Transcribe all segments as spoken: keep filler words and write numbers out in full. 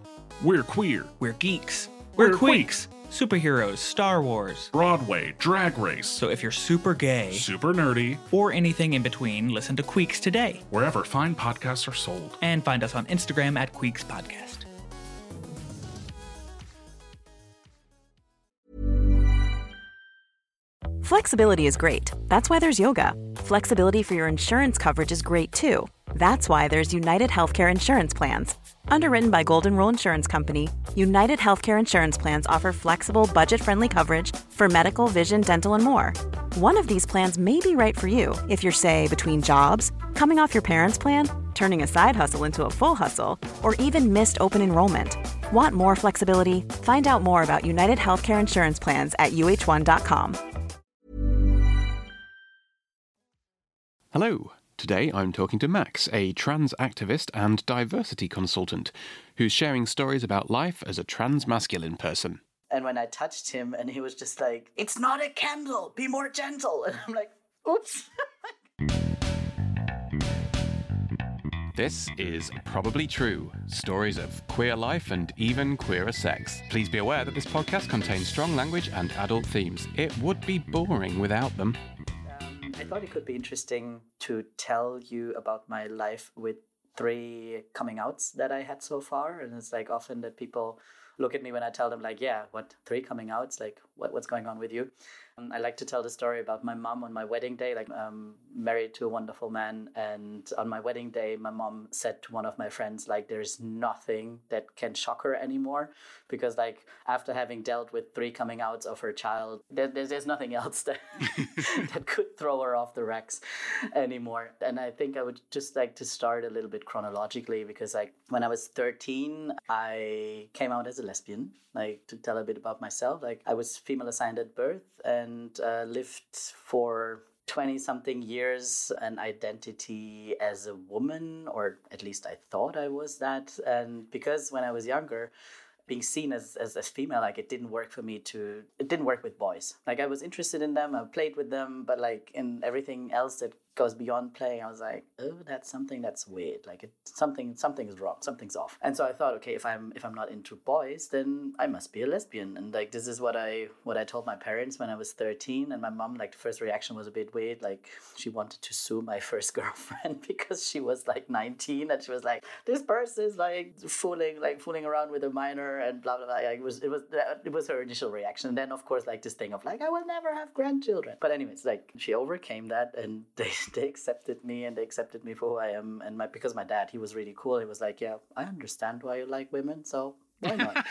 We're queer. We're geeks. We're We're queeks. Superheroes, Star Wars. Broadway, Drag Race. So if you're super gay, Super nerdy. or anything in between, listen to Queeks today. Wherever fine podcasts are sold. And find us on Instagram at Queeks Podcast. Flexibility is great. That's why there's yoga. Flexibility for your insurance coverage is great too. That's why there's United Healthcare Insurance Plans. Underwritten by Golden Rule Insurance Company, United Healthcare Insurance Plans offer flexible, budget-friendly coverage for medical, vision, dental, and more. One of these plans may be right for you if you're, say, between jobs, coming off your parents' plan, turning a side hustle into a full hustle, or even missed open enrollment. Want more flexibility? Find out more about United Healthcare Insurance Plans at U H one dot com. Hello. Today I'm talking to Max, a trans activist and diversity consultant, who's sharing stories about life as a trans-masculine person. And when I touched him, and he was just like, "It's not a candle, be more gentle." And I'm like, oops. This is Probably True, stories of queer life and even queerer sex. Please be aware that this podcast contains strong language and adult themes. It would be boring without them. I thought it could be interesting to tell you about my life with three coming outs that I had so far. And it's like often that people look at me when I tell them like, yeah, what, three coming outs? Like, what, what's going on with you? Um, I like to tell the story about my mom on my wedding day. Like, I'm married to a wonderful man. And on my wedding day, my mom said to one of my friends, like, there's nothing that can shock her anymore. Because like, after having dealt with three coming outs of her child, there, there's, there's nothing else that, that could throw her off the racks anymore. And I think I would just like to start a little bit chronologically, because like, when I was thirteen, I came out as a lesbian. Like, to tell a bit about myself, like I was female assigned at birth and uh, lived for twenty-something years an identity as a woman, or at least I thought I was that. And because when I was younger, being seen as, as as female, like it didn't work for me to, it didn't work with boys. Like I was interested in them, I played with them, but like in everything else that goes beyond playing, I was like, oh, that's something that's weird. Like it, something something is wrong, something's off. And so I thought, okay, if I'm if I'm not into boys, then I must be a lesbian. And like this is what I what I told my parents when I was thirteen. And my mom, like the first reaction was a bit weird. Like she wanted to sue my first girlfriend because she was like nineteen, and she was like, this person is like fooling like fooling around with a minor and blah blah blah. Like, it was it was it was her initial reaction. And then of course like this thing of like, I will never have grandchildren. But anyways, like she overcame that, and they they accepted me, and they accepted me for who I am. And my because my dad, he was really cool. He was like, yeah, I understand why you like women, so why not?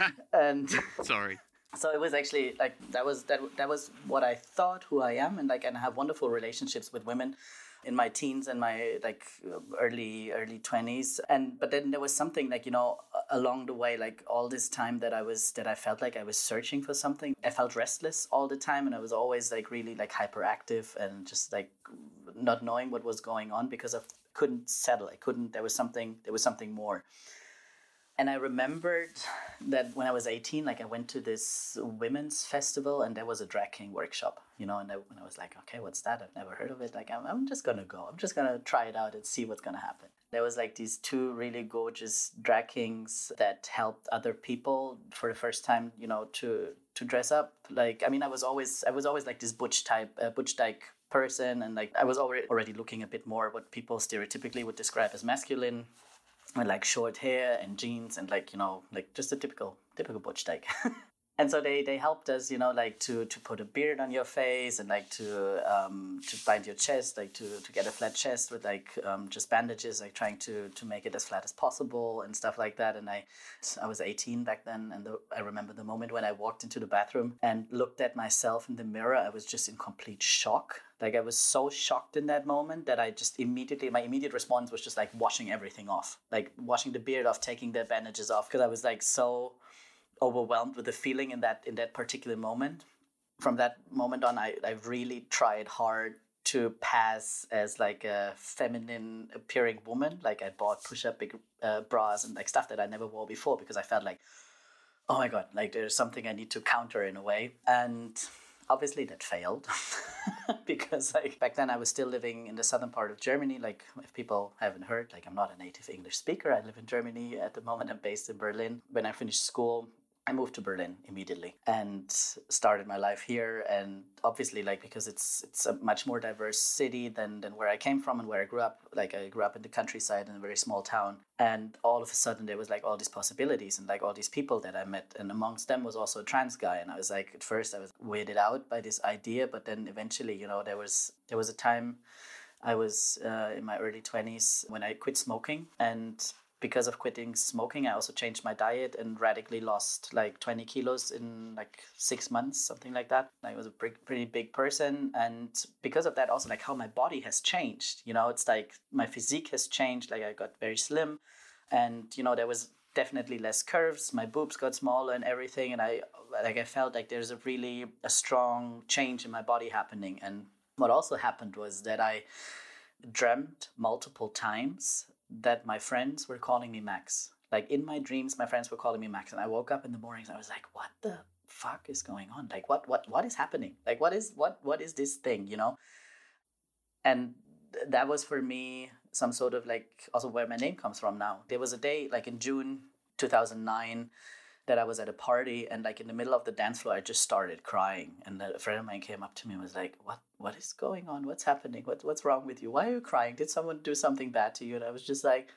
And Sorry. so it was actually like that was that that was what I thought who I am. And like, and I have wonderful relationships with women in my teens and my like early early twenties. And but then there was something like, you know, along the way, like all this time that I was that I felt like I was searching for something. I felt restless all the time, and I was always like really like hyperactive and just like not knowing what was going on because I couldn't settle. I couldn't there was something there was something more. And I remembered that when I was eighteen, like I went to this women's festival, and there was a drag king workshop, you know, and I, and I was like, okay, what's that? I've never heard of it. Like, I'm, I'm just going to go. I'm just going to try it out and see what's going to happen. There was like these two really gorgeous drag kings that helped other people for the first time, you know, to to dress up. Like, I mean, I was always, I was always like this butch type, uh, butch dyke person. And like, I was already, already looking a bit more what people stereotypically would describe as masculine. With like short hair and jeans and like, you know, like just a typical typical butch dyke. And so they, they helped us, you know, like to, to put a beard on your face and like to um to bind your chest, like to, to get a flat chest with like um just bandages, like trying to, to make it as flat as possible and stuff like that. And I I was eighteen back then, and the, I remember the moment when I walked into the bathroom and looked at myself in the mirror. I was just in complete shock. Like I was so shocked in that moment that I just immediately, my immediate response was just like washing everything off, like washing the beard off, taking the bandages off, because I was like so overwhelmed with the feeling in that in that particular moment. From that moment on, I, I really tried hard to pass as like a feminine appearing woman. Like I bought push-up big uh, bras and like stuff that I never wore before, because I felt like, oh my God, like there's something I need to counter in a way. And obviously that failed because like back then I was still living in the southern part of Germany. Like if people haven't heard, like I'm not a native English speaker. I live in Germany at the moment. I'm based in Berlin. When I finished school, I moved to Berlin immediately and started my life here. And obviously, like, because it's it's a much more diverse city than, than where I came from and where I grew up. Like, I grew up in the countryside in a very small town. And all of a sudden, there was, like, all these possibilities and, like, all these people that I met. And amongst them was also a trans guy. And I was, like, at first, I was weirded out by this idea. But then eventually, you know, there was there was a time I was uh, in my early twenties when I quit smoking. And because of quitting smoking, I also changed my diet and radically lost like twenty kilos in like six months, something like that. I was a pretty big person. And because of that, also like how my body has changed, you know, it's like my physique has changed. Like I got very slim and, you know, there was definitely less curves. My boobs got smaller and everything. And I like I felt like there's a really a strong change in my body happening. And what also happened was that I dreamt multiple times that my friends were calling me Max. Like in my dreams, my friends were calling me Max. And I woke up in the mornings and I was like, what the fuck is going on? Like what what what is happening? Like what is what what is this thing, you know? And th- that was for me some sort of like also where my name comes from now. There was a day like in June two thousand nine that I was at a party and like in the middle of the dance floor I just started crying. And a friend of mine came up to me and was like, what what is going on? What's happening? What what's wrong with you? Why are you crying? Did someone do something bad to you? And I was just like,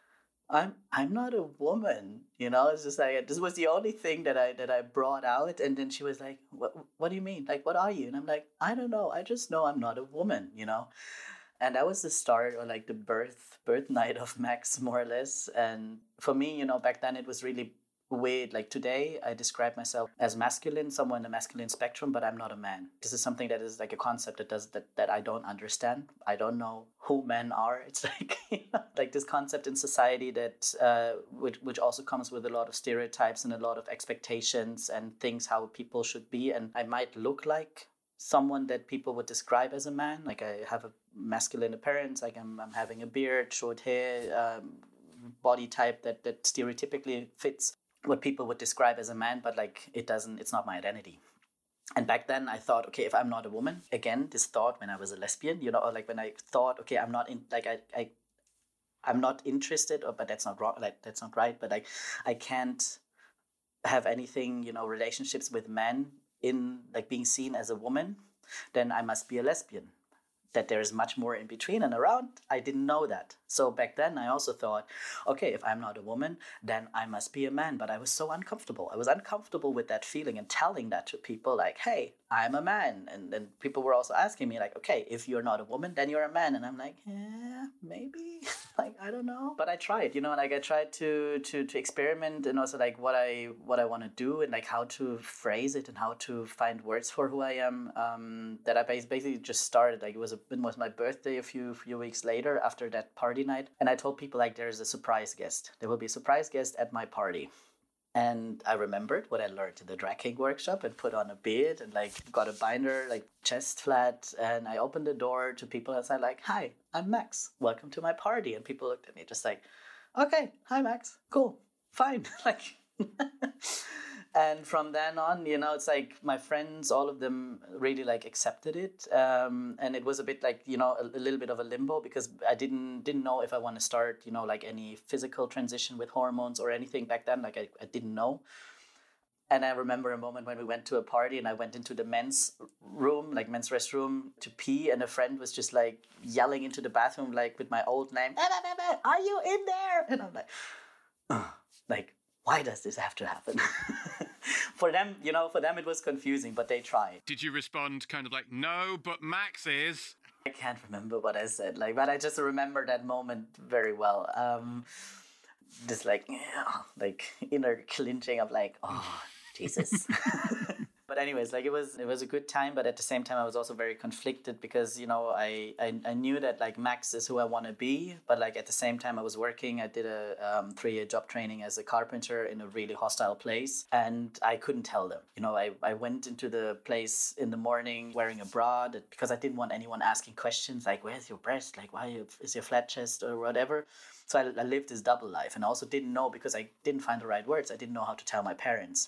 I'm I'm not a woman, you know. It's just like this was the only thing that I that I brought out. And then she was like, what what do you mean? Like, what are you? And I'm like, I don't know. I just know I'm not a woman, you know. And that was the start or like the birth birth night of Max, more or less. And for me, you know, back then it was really weird. Like today I describe myself as masculine, somewhere in the masculine spectrum, but I'm not a man. This is something that is like a concept that does that that I don't understand. I don't know who men are. It's like you know, like this concept in society that uh which which also comes with a lot of stereotypes and a lot of expectations and things how people should be. And I might look like someone that people would describe as a man. Like I have a masculine appearance, like I'm I'm having a beard, short hair, um, body type that that stereotypically fits what people would describe as a man, but like it doesn't, it's not my identity. And back then I thought, okay, if I'm not a woman, again, this thought when I was a lesbian, you know, or like when I thought, okay, I'm not in, like I, I, I'm not interested, or but that's not wrong, like that's not right, but like I can't have anything, you know, relationships with men in like being seen as a woman, then I must be a lesbian. That there is much more in between and around. I didn't know that. So back then I also thought, okay, if I'm not a woman, then I must be a man. But I was so uncomfortable. I was uncomfortable with that feeling and telling that to people like, hey, I'm a man. And then people were also asking me like, okay, if you're not a woman, then you're a man. And I'm like, yeah, maybe. Like, I don't know. But I tried, you know, like I tried to to to experiment and also like what I what I want to do and like how to phrase it and how to find words for who I am. Um, that I basically just started. Like it was a, it was my birthday a few few weeks later after that party night. And I told people like there's a surprise guest. There will be a surprise guest at my party. And I remembered what I learned in the drag king workshop and put on a beard and like got a binder, like chest flat. And I opened the door to people and said like, hi, I'm Max. Welcome to my party. And people looked at me just like, okay, hi, Max. Cool. Fine. Like, and from then on, you know, it's like my friends, all of them really like accepted it. Um, and it was a bit like, you know, a, a little bit of a limbo because I didn't didn't know if I want to start, you know, like any physical transition with hormones or anything back then. Like I, I didn't know. And I remember a moment when we went to a party and I went into the men's room, like men's restroom to pee. And a friend was just like yelling into the bathroom, like with my old name, are you in there? And I'm like, oh, like, why does this have to happen? For them, you know, for them it was confusing, but they tried. Did you respond kind of like, no, but Max is? I can't remember what I said, like, but I just remember that moment very well. Um, just like, yeah, like inner clinching of like, oh, Jesus. But anyways, like it was it was a good time, but at the same time I was also very conflicted because, you know, I, I, I knew that like Max is who I want to be, but like at the same time I was working. I did a um, three-year job training as a carpenter in a really hostile place, and I couldn't tell them. You know, I, I went into the place in the morning wearing a bra that, because I didn't want anyone asking questions like, where's your breast? Like, why is your flat chest or whatever? So I, I lived this double life and I also didn't know because I didn't find the right words. I didn't know how to tell my parents.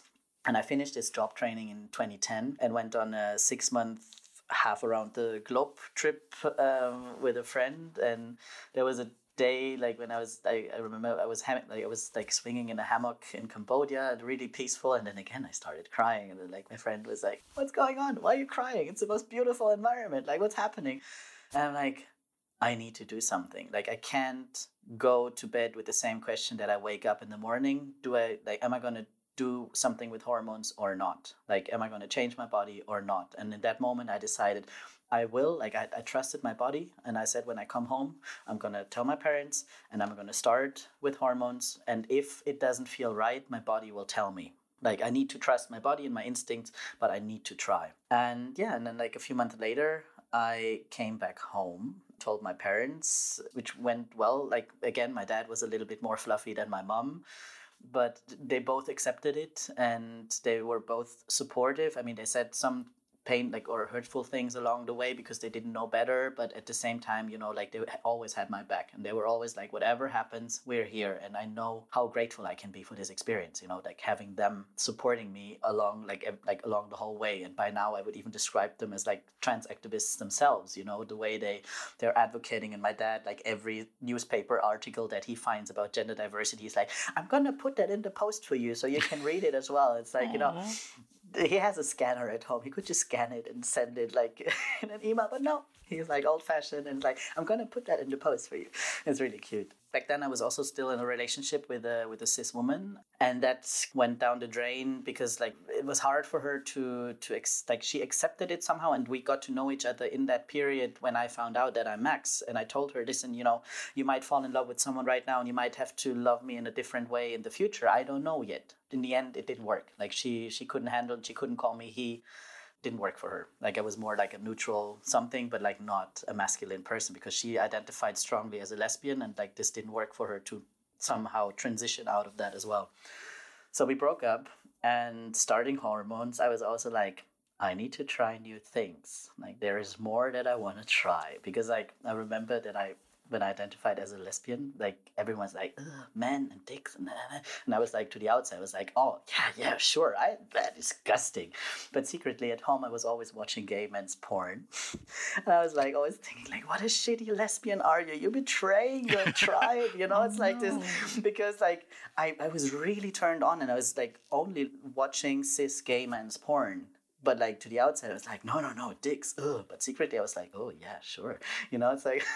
And I finished this job training in twenty ten and went on a six month half around the globe trip um, with a friend. And there was a day like when I was, I, I remember I was ham- like I was like swinging in a hammock in Cambodia, and really peaceful. And then again I started crying, and then like my friend was like, "What's going on? Why are you crying? It's the most beautiful environment. Like, what's happening?" And I'm like, I need to do something. Like, I can't go to bed with the same question that I wake up in the morning. Do I like? Am I gonna do something with hormones or not? Like, am I going to change my body or not? And in that moment, I decided I will. Like, I, I trusted my body. And I said, when I come home, I'm going to tell my parents and I'm going to start with hormones. And if it doesn't feel right, my body will tell me. Like, I need to trust my body and my instincts, but I need to try. And yeah, and then like a few months later, I came back home, told my parents, which went well. Like, again, my dad was a little bit more fluffy than my mom, but they both accepted it and they were both supportive. I mean, they said some pain like or hurtful things along the way because they didn't know better, but at the same time, you know, like they always had my back, and they were always like, whatever happens, we're here. And I know how grateful I can be for this experience, you know, like having them supporting me along like like along the whole way. And by now I would even describe them as like trans activists themselves, you know, the way they they're advocating. And my dad, like every newspaper article that he finds about gender diversity, he's like, I'm gonna put that in the post for you so you can read it as well. It's like, you know, he has a scanner at home. He could just scan it and send it like in an email, but no, he's like old fashioned and like, I'm gonna put that in the post for you. It's really cute. Back then I was also still in a relationship with a with a cis woman, and that went down the drain because like it was hard for her to to ex- like she accepted it somehow, and we got to know each other in that period when I found out that I'm Max. And I told her, listen, you know, you might fall in love with someone right now and you might have to love me in a different way in the future. I don't know yet. In the end, it didn't work. Like she she couldn't handle it. She couldn't call me he. Didn't work for her. Like I was more like a neutral something, but like not a masculine person, because she identified strongly as a lesbian, and like this didn't work for her to somehow transition out of that as well. So we broke up, and starting hormones, I was also like, I need to try new things. Like there is more that I want to try, because like I remember that I when I identified as a lesbian, like everyone's like, ugh, men and dicks, and, and I was like, to the outside, I was like, oh yeah, yeah, sure, I that disgusting. But secretly at home, I was always watching gay men's porn, and I was like, always thinking, like, what a shitty lesbian are you? You're betraying your tribe, you know? It's oh, like no. this, because like I, I was really turned on, and I was like only watching cis gay men's porn. But like to the outside, I was like, no, no, no, dicks, ugh. But secretly, I was like, oh yeah, sure, you know? It's like.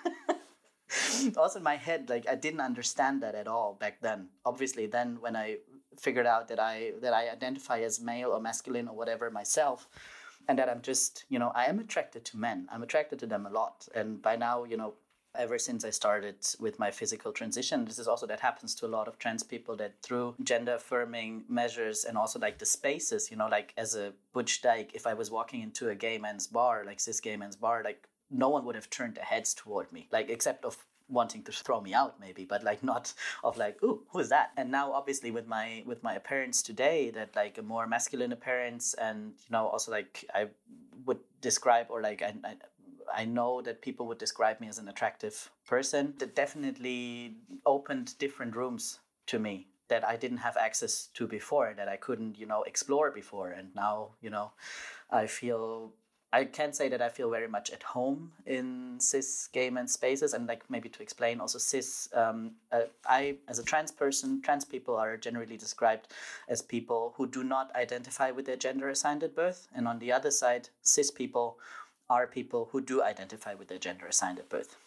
Also in my head, like I didn't understand that at all back then. Obviously, then when I figured out that I that I identify as male or masculine or whatever myself, and that I'm just, you know, I am attracted to men. I'm attracted to them a lot. And by now, you know, ever since I started with my physical transition, this is also that happens to a lot of trans people, that through gender affirming measures and also like the spaces, you know, like as a butch dyke, if I was walking into a gay men's bar, like cis gay men's bar, like no one would have turned their heads toward me, like except of wanting to throw me out maybe, but like not of like, ooh, who's that? And now obviously with my with my appearance today, that like a more masculine appearance, and you know also like I would describe, or like I, I I know that people would describe me as an attractive person, that definitely opened different rooms to me that I didn't have access to before, that I couldn't, you know, explore before. And now, you know, I feel I can say that I feel very much at home in cis gay men spaces. And like maybe to explain also cis, um, uh, I, as a trans person, trans people are generally described as people who do not identify with their gender assigned at birth. And on the other side, cis people are people who do identify with their gender assigned at birth.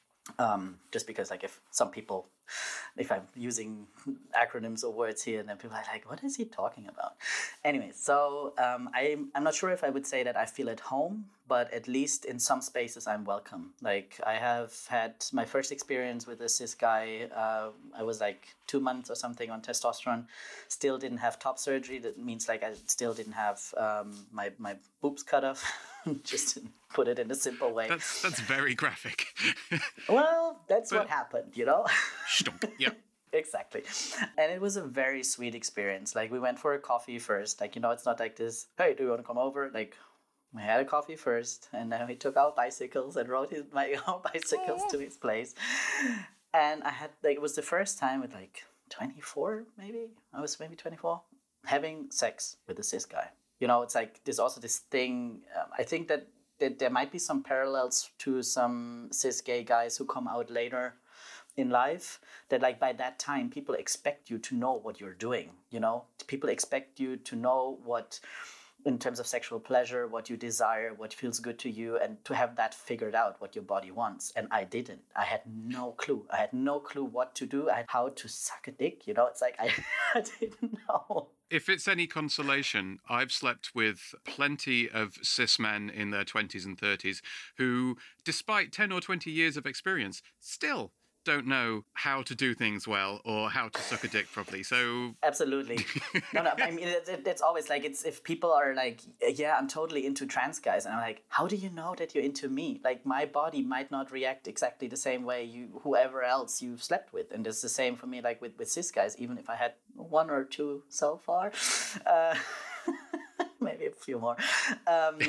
Um, just because like if some people, if I'm using acronyms or words here, and then people are like, what is he talking about? Anyway, so um, I'm, I'm not sure if I would say that I feel at home, but at least in some spaces I'm welcome. Like I have had my first experience with a cis guy. Uh, I was like two months or something on testosterone, still didn't have top surgery. That means like I still didn't have um, my, my boobs cut off, just to put it in a simple way. That's, that's very graphic. Well, that's but, what happened, you know? Yeah. Exactly. And it was a very sweet experience. Like we went for a coffee first. Like, you know, it's not like this, hey, do you want to come over? Like we had a coffee first, and then we took our bicycles and rode his, my own bicycles to his place. And I had, like, it was the first time with like twenty-four, maybe. I was maybe twenty-four. having sex with a cis guy. You know, it's like there's also this thing. Um, I think that, that there might be some parallels to some cis gay guys who come out later in life, that like by that time people expect you to know what you're doing. You know, people expect you to know what, in terms of sexual pleasure, what you desire, what feels good to you, and to have that figured out, what your body wants. And I didn't. I had no clue. I had no clue what to do. I had how to suck a dick. You know, it's like I, I didn't know. If it's any consolation, I've slept with plenty of cis men in their twenties and thirties who, despite ten or twenty years of experience, still don't know how to do things well or how to suck a dick properly. So absolutely. No, no, I mean, it, it, it's always like, it's if people are like, yeah, I'm totally into trans guys. And I'm like, how do you know that you're into me? Like, my body might not react exactly the same way you, whoever else you've slept with. And it's the same for me, like with, with cis guys, even if I had one or two so far. Uh, maybe a few more. Um,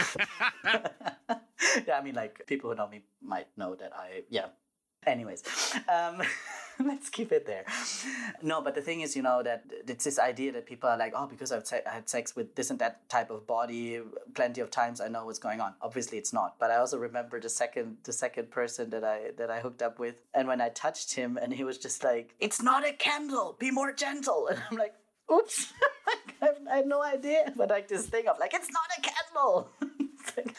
yeah, I mean, like, people who know me might know that I, yeah. Anyways, um, let's keep it there. No, but the thing is, you know, that it's this idea that people are like, oh, because I've se- I had sex with this and that type of body plenty of times, I know what's going on. Obviously, it's not. But I also remember the second the second person that I that I hooked up with, and when I touched him, and he was just like, "It's not a candle. Be more gentle." And I'm like, "Oops, I had no idea." But like this thing of like, "It's not a candle." It's like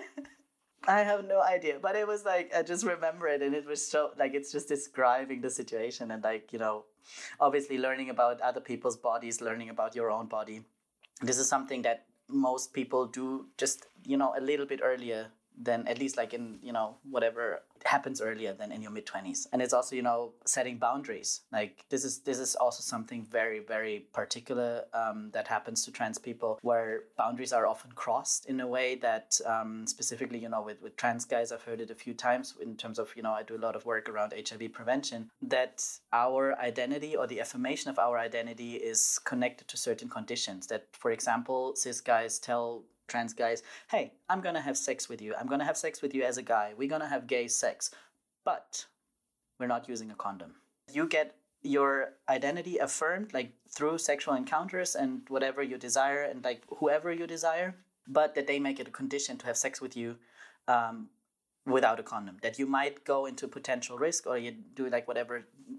I have no idea, but it was like, I just remember it, and it was so, like, it's just describing the situation, and like, you know, obviously learning about other people's bodies, learning about your own body. This is something that most people do just, you know, a little bit earlier than, at least like in, you know, whatever happens earlier than in your mid-twenties. And it's also, you know, setting boundaries. Like this is this is also something very, very particular um, that happens to trans people, where boundaries are often crossed in a way that um, specifically, you know, with, with trans guys, I've heard it a few times in terms of, you know, I do a lot of work around H I V prevention, that our identity or the affirmation of our identity is connected to certain conditions. That, for example, cis guys tell trans guys, hey, I'm going to have sex with you. I'm going to have sex with you as a guy. We're going to have gay sex, but we're not using a condom. You get your identity affirmed like through sexual encounters and whatever you desire and like whoever you desire, but that they make it a condition to have sex with you um, without a condom. That you might go into potential risk, or you do like whatever,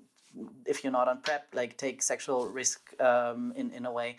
if you're not on PrEP, like take sexual risk um, in, in a way.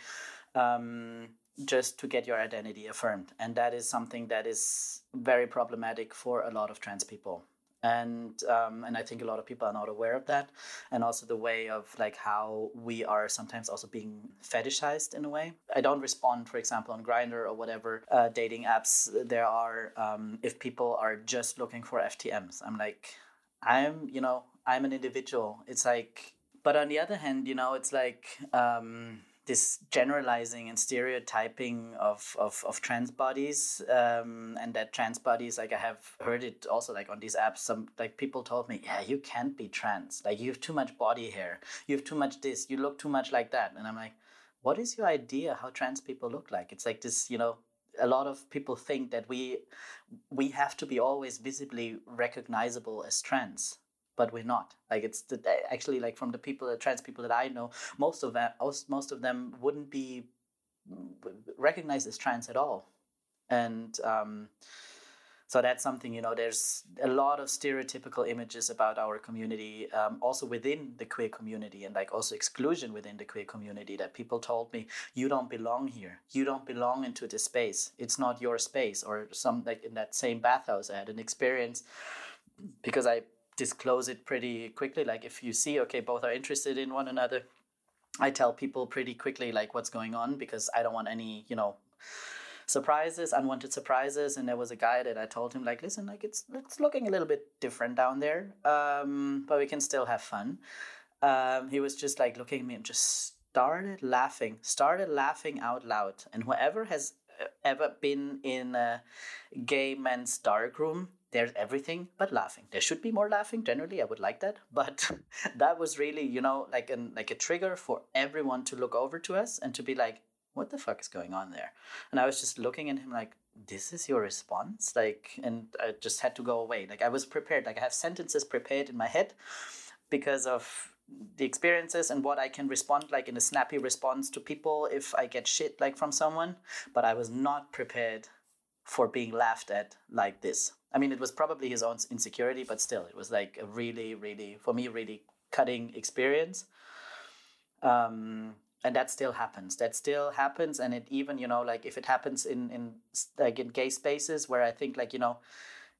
Um, just to get your identity affirmed. And that is something that is very problematic for a lot of trans people. And um, and I think a lot of people are not aware of that. And also the way of like how we are sometimes also being fetishized in a way. I don't respond, for example, on Grindr or whatever uh, dating apps there are, um, if people are just looking for F T Ms. I'm like, I'm, you know, I'm an individual. It's like, but on the other hand, you know, it's like, um, this generalizing and stereotyping of, of, of trans bodies, um, and that trans bodies, like I have heard it also like on these apps, some like people told me, yeah, you can't be trans. Like you have too much body hair. You have too much this, you look too much like that. And I'm like, what is your idea how trans people look like? It's like this, you know, a lot of people think that we we have to be always visibly recognizable as trans. But we're not. Like it's the, actually like from the people, the trans people that I know, most of them, most of them wouldn't be recognized as trans at all. And um, so that's something, you know, there's a lot of stereotypical images about our community, um, also within the queer community, and like also exclusion within the queer community, that people told me, you don't belong here. You don't belong into this space. It's not your space. Or some, like in that same bathhouse, I had an experience because I disclose it pretty quickly. Like if you see, okay, both are interested in one another, I tell people pretty quickly like what's going on, because I don't want any, you know, surprises, unwanted surprises. And there was a guy that I told him like, listen, like it's it's looking a little bit different down there, um, but we can still have fun. Um, he was just like looking at me and just started laughing, started laughing out loud. And whoever has ever been in a gay men's darkroom, there's everything but laughing. There should be more laughing. Generally, I would like that. But that was really, you know, like an like a trigger for everyone to look over to us and to be like, what the fuck is going on there? And I was just looking at him like, this is your response? Like, and I just had to go away. Like I was prepared. Like I have sentences prepared in my head because of the experiences and what I can respond like in a snappy response to people if I get shit like from someone. But I was not prepared for being laughed at like this. I mean, it was probably his own insecurity, but still, it was like a really, really, for me, really cutting experience. Um, and that still happens. That still happens. And it even, you know, like if it happens in, in like in gay spaces where I think like, you know,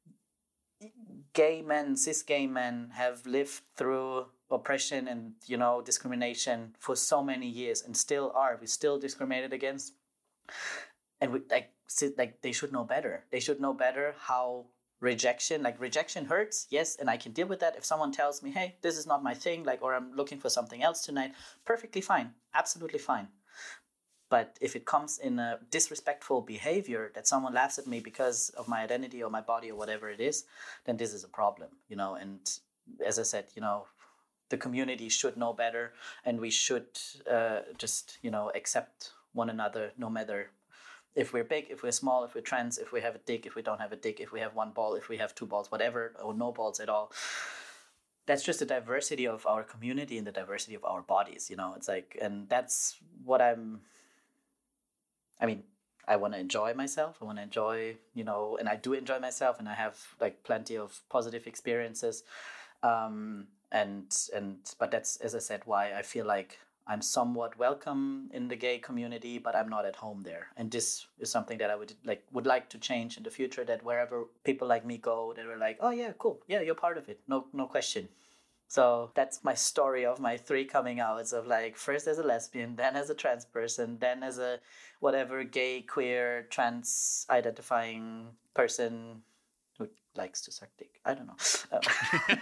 gay men, cis gay men have lived through oppression and, you know, discrimination for so many years and still are. We're still discriminated against. And we like, like they should know better. They should know better how rejection, like rejection hurts, yes, and I can deal with that. If someone tells me, hey, this is not my thing, like, or I'm looking for something else tonight, perfectly fine, absolutely fine. But if it comes in a disrespectful behavior that someone laughs at me because of my identity or my body or whatever it is, then this is a problem, you know. And as I said, you know, the community should know better, and we should uh, just, you know, accept one another no matter if we're big, if we're small, if we're trans, if we have a dick, if we don't have a dick, if we have one ball, if we have two balls, whatever, or no balls at all. That's just the diversity of our community and the diversity of our bodies, you know. It's like, and that's what I'm, I mean, I want to enjoy myself. I want to enjoy, you know, and I do enjoy myself, and I have like plenty of positive experiences. Um, and, and, but that's, as I said, why I feel like I'm somewhat welcome in the gay community, but I'm not at home there. And this is something that I would like would like to change in the future, that wherever people like me go, they were like, oh yeah, cool. Yeah, you're part of it. No, no question. So that's my story of my three coming outs of like first as a lesbian, then as a trans person, then as a whatever gay, queer, trans identifying person who likes to suck dick. I don't know. Um.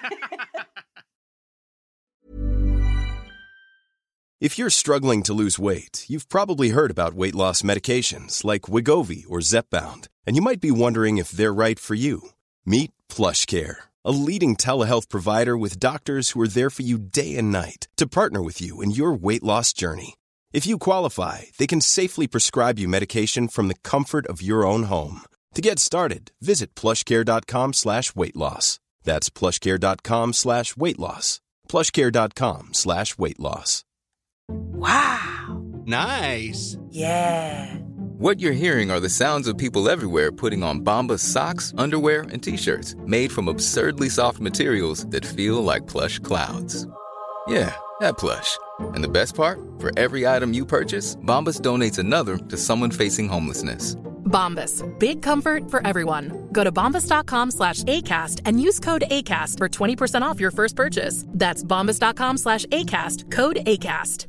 If you're struggling to lose weight, you've probably heard about weight loss medications like Wegovy or Zepbound, and you might be wondering if they're right for you. Meet PlushCare, a leading telehealth provider with doctors who are there for you day and night to partner with you in your weight loss journey. If you qualify, they can safely prescribe you medication from the comfort of your own home. To get started, visit plushcare.com slash weight loss. That's plushcare.com slash weight loss. plushcare.com slash weight loss. Wow. Nice. Yeah. What you're hearing are the sounds of people everywhere putting on Bombas socks, underwear, and T-shirts made from absurdly soft materials that feel like plush clouds. Yeah, that plush. And the best part? For every item you purchase, Bombas donates another to someone facing homelessness. Bombas. Big comfort for everyone. Go to bombas.com slash ACAST and use code ACAST for twenty percent off your first purchase. That's bombas.com slash ACAST. Code ACAST.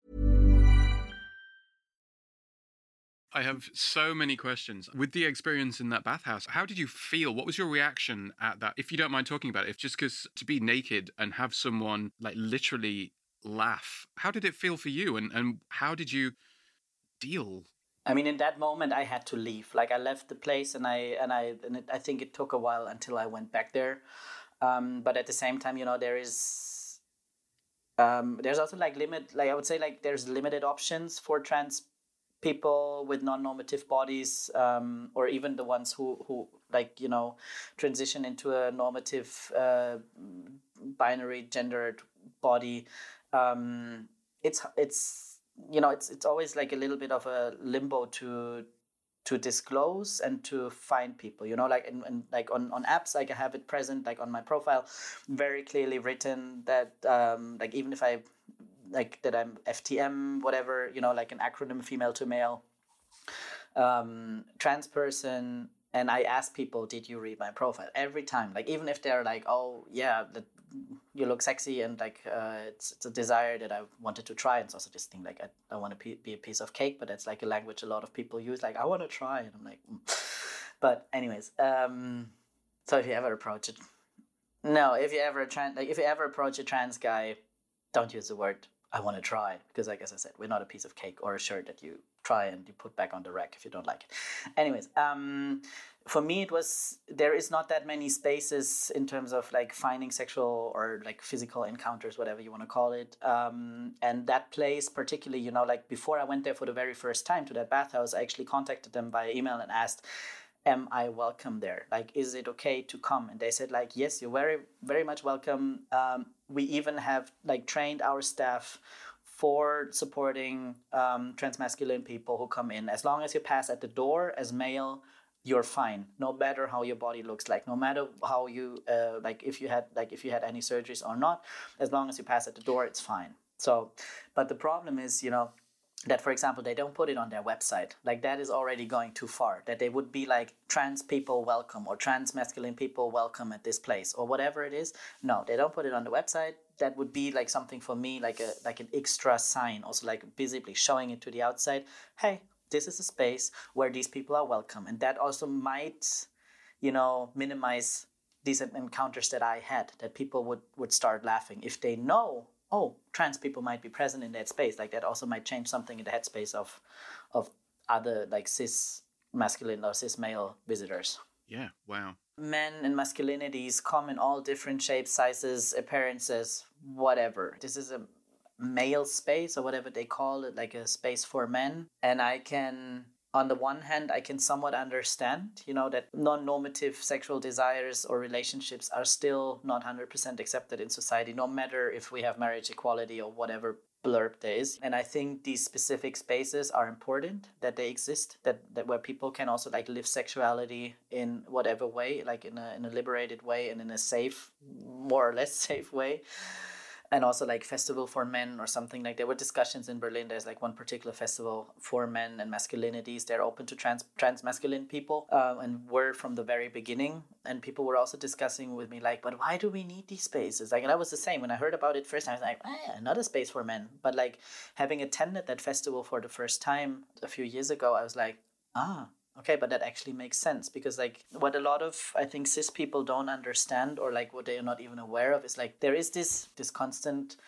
I have so many questions. With the experience in that bathhouse, how did you feel? What was your reaction at that? If you don't mind talking about it, if just because to be naked and have someone like literally laugh, how did it feel for you? And, and how did you deal? I mean, in that moment, I had to leave. Like, I left the place, and I and I and it, I think it took a while until I went back there. Um, but at the same time, you know, there is um, there's also like limit. Like I would say, like there's limited options for trans people with non-normative bodies, um, or even the ones who who like you know transition into a normative uh, binary gendered body. Um, it's it's. You know, it's it's always like a little bit of a limbo to to disclose and to find people. You know, like in, in like on, on apps, like I have it present, like on my profile, very clearly written that um, like even if I like that I'm F T M, whatever, you know, like an acronym, female to male, um, trans person, and I ask people, did you read my profile every time? Like even if they're like, oh yeah, that. You look sexy, and like uh, it's it's a desire that I wanted to try. And it's also this thing like I, I want to be a piece of cake, but that's like a language a lot of people use. Like I want to try, and I'm like, mm. But anyways, um, so if you ever approach it, no, if you ever trans, like if you ever approach a trans guy, don't use the word I want to try, because like as I said, we're not a piece of cake or a shirt that you try and you put back on the rack if you don't like it. Anyways, um. For me, it was, there is not that many spaces in terms of like finding sexual or like physical encounters, whatever you want to call it. Um, and that place particularly, you know, like before I went there for the very first time to that bathhouse, I actually contacted them via email and asked, am I welcome there? Like, is it okay to come? And they said, like, yes, you're very, very much welcome. Um, we even have like trained our staff for supporting um, transmasculine people who come in. As long as you pass at the door as male, you're fine. No matter how your body looks like, no matter how you uh, like, if you had like if you had any surgeries or not, as long as you pass at the door, it's fine. So, but the problem is, you know, that, for example, they don't put it on their website. Like, that is already going too far. That they would be like, trans people welcome, or trans masculine people welcome at this place, or whatever it is. No, they don't put it on the website. That would be like something for me, like a like an extra sign, also like visibly showing it to the outside. Hey, this is a space where these people are welcome. And that also might, you know, minimize these encounters that I had, that people would, would start laughing. If they know, oh, trans people might be present in that space, like that also might change something in the headspace of of other like cis masculine or cis male visitors. Yeah, wow. Men and masculinities come in all different shapes, sizes, appearances, whatever. This is a male space, or whatever they call it, like a space for men. And I can, on the one hand, I can somewhat understand, you know, that non-normative sexual desires or relationships are still not one hundred percent accepted in society, no matter if we have marriage equality or whatever blurb there is. And I think these specific spaces are important, that they exist, that, that where people can also like live sexuality in whatever way, like in a in a liberated way and in a safe, more or less safe way. And also like festival for men or something. Like, there were discussions in Berlin. There's like one particular festival for men and masculinities. They're open to trans trans masculine people, uh, and were from the very beginning. And people were also discussing with me like, but why do we need these spaces? Like, and I was the same when I heard about it first. I was like, ah, another space for men. But like, having attended that festival for the first time a few years ago, I was like, ah. Okay, but that actually makes sense, because like what a lot of, I think, cis people don't understand, or like what they are not even aware of, is like there is this this constant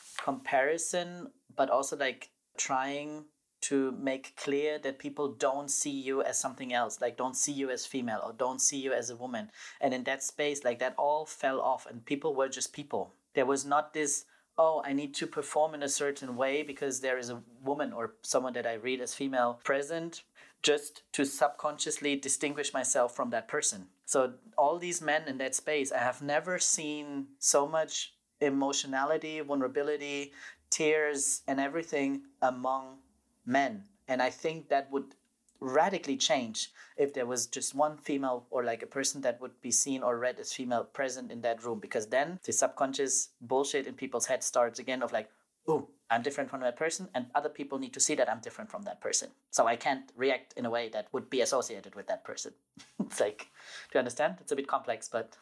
comparison, but also like trying to make clear that people don't see you as something else, like don't see you as female or don't see you as a woman. And in that space, like that all fell off, and people were just people. There was not this, oh, I need to perform in a certain way because there is a woman or someone that I read as female present, just to subconsciously distinguish myself from that person. So all these men in that space, I have never seen so much emotionality, vulnerability, tears, and everything among men. And I think that would radically change if there was just one female, or like a person that would be seen or read as female present in that room. Because then the subconscious bullshit in people's heads starts again of like, oh, I'm different from that person, and other people need to see that I'm different from that person. So I can't react in a way that would be associated with that person. It's like, do you understand? It's a bit complex, but...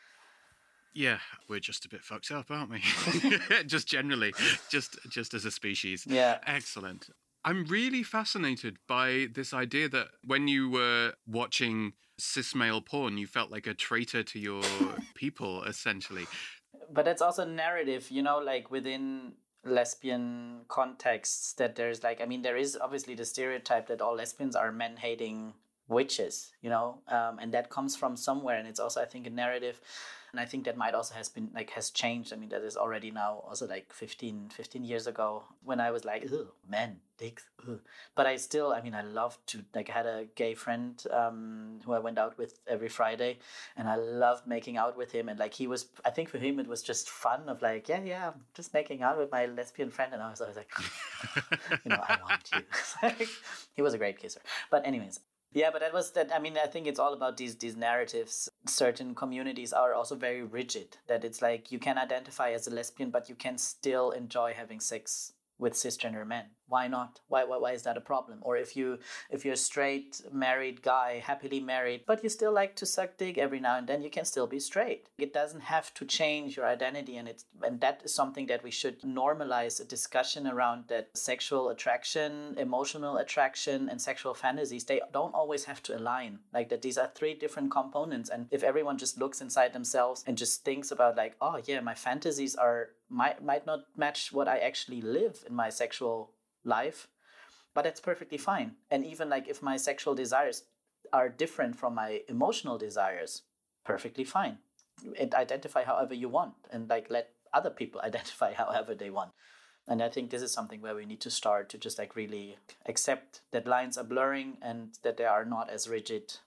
Yeah, we're just a bit fucked up, aren't we? Just generally, just just as a species. Yeah. Excellent. I'm really fascinated by this idea that when you were watching cis male porn, you felt like a traitor to your people, essentially. But that's also narrative, you know, like within lesbian contexts, that there's like, I mean, there is obviously the stereotype that all lesbians are men-hating witches, you know, um, and that comes from somewhere. And it's also, I think, a narrative. And I think that might also has been like has changed. I mean, that is already now also like fifteen, fifteen years ago when I was like, ugh, men, dicks, ugh. But I still, I mean, I love to, like, I had a gay friend um, who I went out with every Friday, and I loved making out with him. And like, he was, I think for him, it was just fun of like, yeah, yeah, I'm just making out with my lesbian friend. And I was always like, you know, I want you. He was a great kisser. But anyways. Yeah, but that was that. I mean, I think it's all about these these narratives. Certain communities are also very rigid, that it's like you can identify as a lesbian, but you can still enjoy having sex with cisgender men. Why not? Why, why why is that a problem? Or if you if you're a straight married guy, happily married, but you still like to suck dick every now and then, you can still be straight. It doesn't have to change your identity, and it's and that is something that we should normalize, a discussion around, that sexual attraction, emotional attraction, and sexual fantasies, they don't always have to align. Like that these are three different components, and if everyone just looks inside themselves and just thinks about like, oh yeah, my fantasies are might might not match what I actually live in my sexual life, but that's perfectly fine. And even like if my sexual desires are different from my emotional desires, perfectly fine. And identify however you want, and like let other people identify however they want. And I think this is something where we need to start to just like really accept that lines are blurring and that they are not as rigid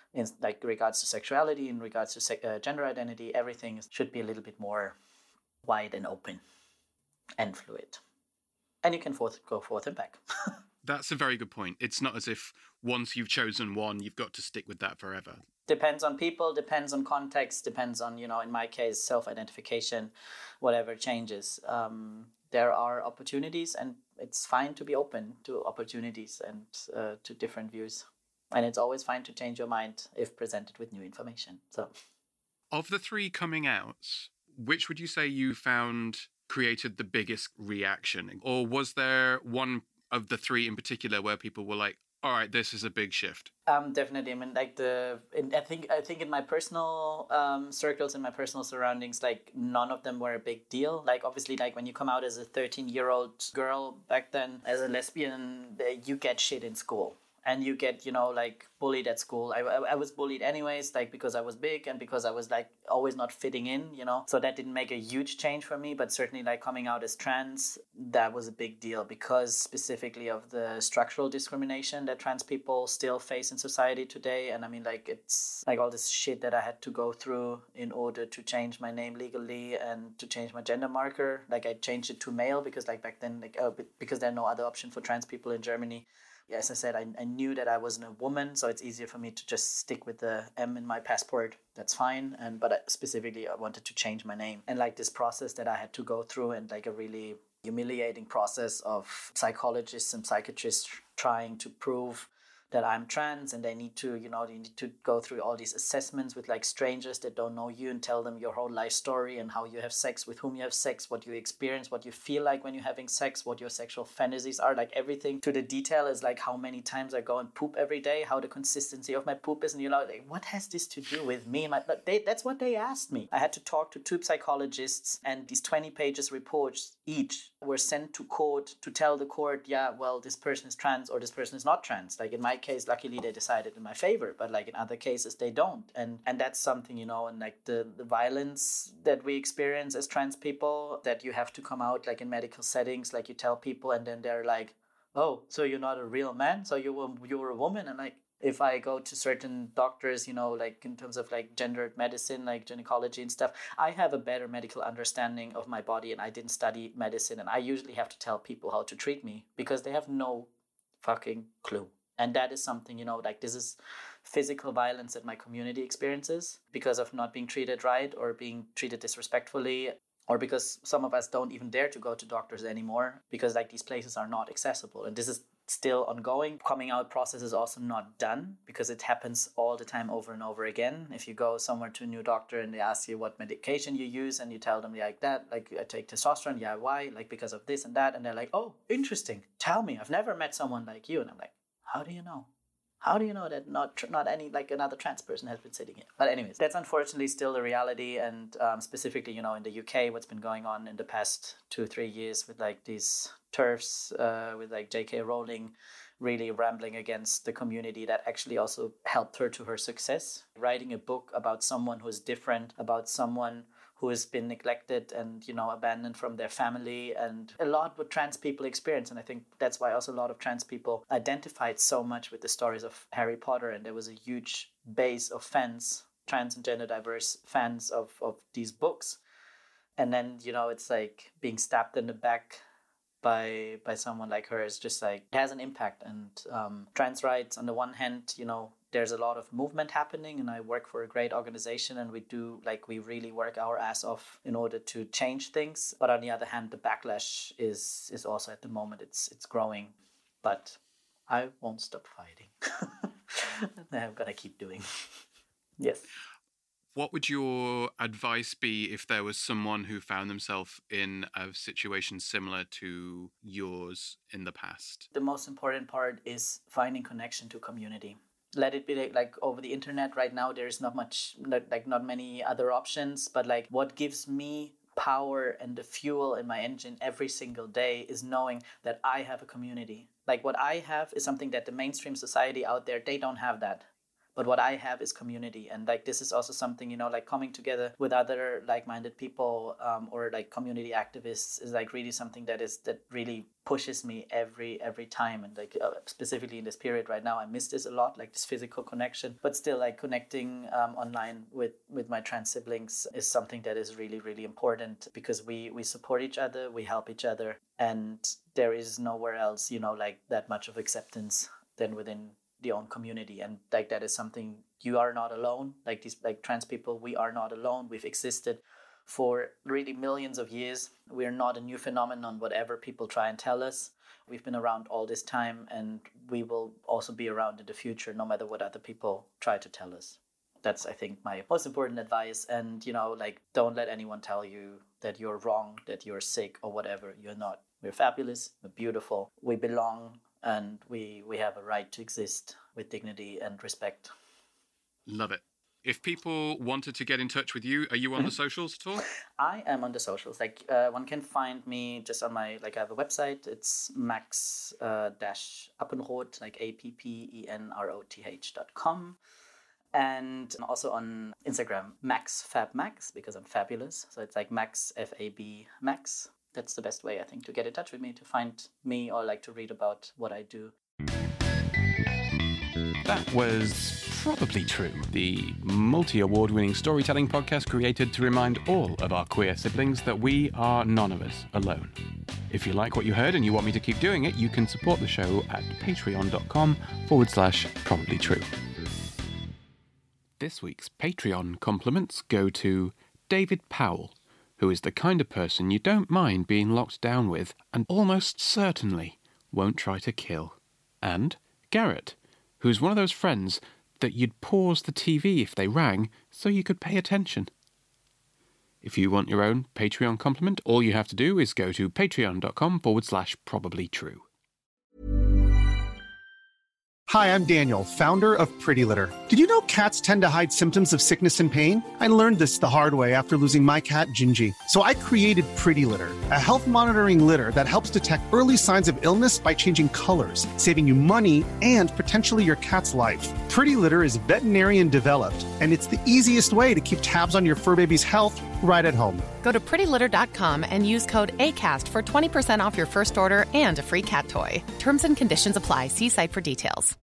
in like regards to sexuality, in regards to se- uh, gender identity, everything should be a little bit more wide and open and fluid. And you can forth, go forth and back. That's a very good point. It's not as if once you've chosen one, you've got to stick with that forever. Depends on people, depends on context, depends on, you know, in my case, self-identification, whatever changes. Um, there are opportunities, and it's fine to be open to opportunities and uh, to different views. And it's always fine to change your mind if presented with new information. So, of the three coming outs, which would you say you found created the biggest reaction? Or was there one of the three in particular where people were like, all right, this is a big shift? Um, definitely. I mean, like the, in, I think, I think in my personal um, circles, in my personal surroundings, like none of them were a big deal. Like obviously, like when you come out as a thirteen-year-old girl back then as a lesbian, you get shit in school. And you get, you know, like bullied at school. I, I, I was bullied anyways, like because I was big and because I was like always not fitting in, you know. So that didn't make a huge change for me. But certainly like coming out as trans, that was a big deal because specifically of the structural discrimination that trans people still face in society today. And I mean, like it's like all this shit that I had to go through in order to change my name legally and to change my gender marker. Like I changed it to male because like back then, like uh, because there are no other option for trans people in Germany. As I said, I, I knew that I wasn't a woman, so it's easier for me to just stick with the M in my passport. That's fine. And but I, specifically, I wanted to change my name. And like this process that I had to go through, and like a really humiliating process of psychologists and psychiatrists trying to prove that I'm trans, and they need to, you know, they need to go through all these assessments with like strangers that don't know you and tell them your whole life story and how you have sex, with whom you have sex, what you experience, what you feel like when you're having sex, what your sexual fantasies are, like everything to the detail is like how many times I go and poop every day, how the consistency of my poop is, and you're like, what has this to do with me? My, they, that's what they asked me. I had to talk to two psychologists, and these twenty pages reports each were sent to court to tell the court, yeah, well, this person is trans or this person is not trans. Like in my case, luckily they decided in my favor, but like in other cases they don't. And and that's something, you know, and like the, the violence that we experience as trans people, that you have to come out like in medical settings, like you tell people and then they're like, oh, so you're not a real man? So you were, you were a woman? And like, if I go to certain doctors, you know, like in terms of like gendered medicine, like gynecology and stuff, I have a better medical understanding of my body and I didn't study medicine. And I usually have to tell people how to treat me because they have no fucking clue. And that is something, you know, like this is physical violence that my community experiences because of not being treated right or being treated disrespectfully, or because some of us don't even dare to go to doctors anymore because like these places are not accessible. And this is still ongoing. Coming out process is also not done because it happens all the time over and over again. If you go somewhere to a new doctor and they ask you what medication you use and you tell them like that, like I take testosterone, yeah, why? Like because of this and that. And they're like, oh, interesting. Tell me, I've never met someone like you. And I'm like, how do you know? How do you know that not not any like another trans person has been sitting here? But anyways, that's unfortunately still the reality. And um, specifically, you know, in the U K, what's been going on in the past two, three years with like these TERFs, uh, with like J K Rowling really rambling against the community that actually also helped her to her success. Writing a book about someone who's different, about someone who has been neglected and, you know, abandoned from their family, and a lot what trans people experience. And I think that's why also a lot of trans people identified so much with the stories of Harry Potter. And there was a huge base of fans, trans and gender diverse fans of, of these books. And then, you know, it's like being stabbed in the back by by someone like her is just like, it has an impact. And um, trans rights, on the one hand, you know, there's a lot of movement happening, and I work for a great organization, and we do like we really work our ass off in order to change things. But on the other hand, the backlash is is also at the moment it's it's growing. But I won't stop fighting. I'm gonna keep doing. Yes. What would your advice be if there was someone who found themselves in a situation similar to yours in the past? The most important part is finding connection to community. Let it be like, like over the internet right now, there's not much, like not many other options, but like what gives me power and the fuel in my engine every single day is knowing that I have a community. Like what I have is something that the mainstream society out there, they don't have that. But what I have is community. And like, this is also something, you know, like coming together with other like-minded people um, or like community activists is like really something that is, that really pushes me every, every time. And like, uh, specifically in this period right now, I miss this a lot, like this physical connection, but still like connecting um, online with, with my trans siblings is something that is really, really important because we, we support each other, we help each other. And there is nowhere else, you know, like that much of acceptance than within the own community. And like that is something, you are not alone. Like these like trans people, we are not alone. We've existed for really millions of years. We're not a new phenomenon, whatever people try and tell us. We've been around all this time, and we will also be around in the future, no matter what other people try to tell us. That's, I think, my most important advice. And, you know, like, don't let anyone tell you that you're wrong, that you're sick or whatever. You're not. We're fabulous, we're beautiful, we belong, and we we have a right to exist with dignity and respect. Love it. If people wanted to get in touch with you, are you on the socials at all? I am on the socials. Like uh, one can find me just on my, like I have a website. It's max uh, dash appenroth, like A P P E N R O T H dot com. And also on Instagram, Max Fab Max, because I'm fabulous. So it's like Max, F A B Max. That's the best way, I think, to get in touch with me, to find me, or like to read about what I do. That was Probably True, the multi-award winning storytelling podcast created to remind all of our queer siblings that we are none of us alone. If you like what you heard and you want me to keep doing it, you can support the show at patreon.com forward slash probably true. This week's Patreon compliments go to David Powell, who is the kind of person you don't mind being locked down with and almost certainly won't try to kill. And Garrett, who's one of those friends that you'd pause the T V if they rang so you could pay attention. If you want your own Patreon compliment, all you have to do is go to patreon.com forward slash probably true. Hi, I'm Daniel, founder of Pretty Litter. Did you know cats tend to hide symptoms of sickness and pain? I learned this the hard way after losing my cat, Gingy. So I created Pretty Litter, a health monitoring litter that helps detect early signs of illness by changing colors, saving you money and potentially your cat's life. Pretty Litter is veterinarian developed, and it's the easiest way to keep tabs on your fur baby's health right at home. Go to pretty litter dot com and use code ACAST for twenty percent off your first order and a free cat toy. Terms and conditions apply. See site for details.